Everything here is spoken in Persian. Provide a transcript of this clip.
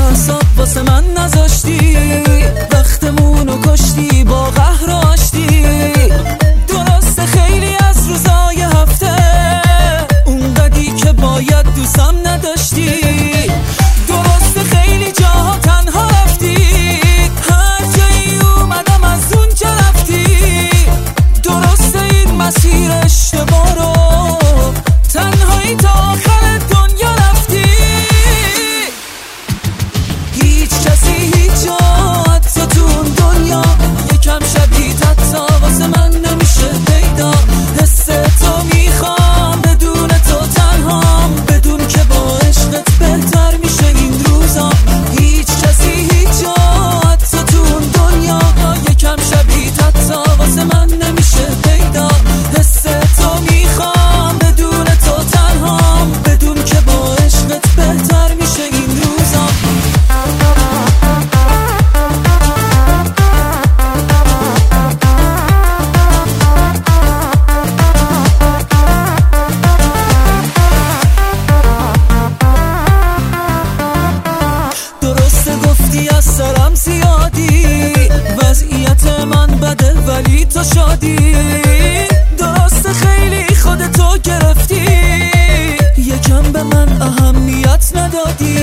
اعصاب واسه من نذاشتی، وقتمونو کشتی با قهر و آشتی. درسته خیلی از روزای هفته اونقدی که باید دوستم نداشتی، درسته خیلی جاها تنها رفتی، هر جایی اومدم از اون که رفتی. درسته این مسیر اشتباه رو تنهایی تا آخر دنیا رفتی. هیچ کسی هیچ جا حتی تو اون دنیا یکم شبیه‌ت حتی واسه من نمیشه پیدا. حس تو میخوام بدون تو تنهام، بدون که با عشقت بهتر میشه این روزا. هیچ کسی هیچ جا حتی تو اون دنیا یکم شبیه‌ت حتی واسه من نمیشه پیدا. حس تو میخوام بدون تو تنهام، بدون که با عشقت بهتر میشه این روزا. درسته گفتی از سرم زیادی، وضعیت من بده ولی تو شادی. درسته خیلی خودتو گرفتی، یکم به من اهمیت ندادی.